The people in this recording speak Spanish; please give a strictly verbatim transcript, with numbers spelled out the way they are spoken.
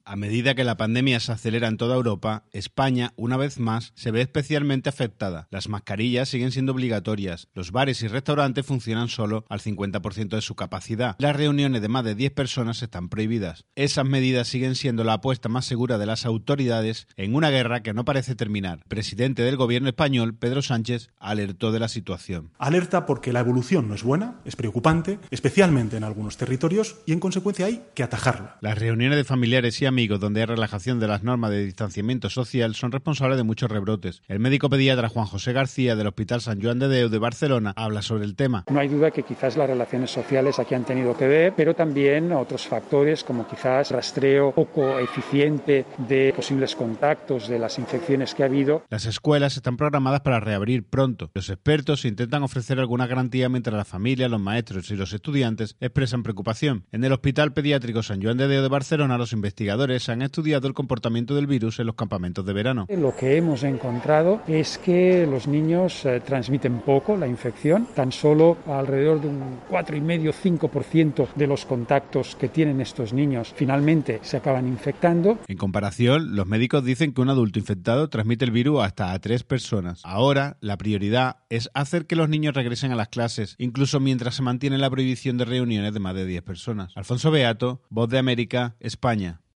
A medida que la pandemia se acelera en toda Europa, España, una vez más, se ve especialmente afectada. Las mascarillas siguen siendo obligatorias, los bares y restaurantes funcionan solo al cincuenta por ciento de su capacidad, las reuniones de más de diez personas están prohibidas. Esas medidas siguen siendo la apuesta más segura de las autoridades en una guerra que no parece terminar. El presidente del gobierno español, Pedro Sánchez, alertó de la situación. Alerta porque la evolución no es buena, es preocupante, especialmente en algunos territorios, y en consecuencia hay que atajarla. Las reuniones de familiares y amigos donde hay relajación de las normas de distanciamiento social son responsables de muchos rebrotes. El médico pediatra Juan José García del Hospital Sant Joan de Déu de Barcelona habla sobre el tema. No hay duda que quizás las relaciones sociales aquí han tenido que ver, pero también otros factores como quizás rastreo poco eficiente de posibles contactos de las infecciones que ha habido. Las escuelas están programadas para reabrir pronto. Los expertos intentan ofrecer alguna garantía mientras la familia, los maestros y los estudiantes expresan preocupación. En el Hospital Pediátrico Sant Joan de Déu de Barcelona, los investigadores han estudiado el comportamiento del virus en los campamentos de verano. Lo que hemos encontrado es que los niños eh, transmiten poco la infección, tan solo alrededor de un cuatro coma cinco a cinco por ciento de los contactos que tienen estos niños finalmente se acaban infectando. En comparación, los médicos dicen que un adulto infectado transmite el virus hasta a tres personas. Ahora, la prioridad es hacer que los niños regresen a las clases, incluso mientras se mantiene la prohibición de reuniones de más de diez personas. Alfonso Beato, Voz de América, España.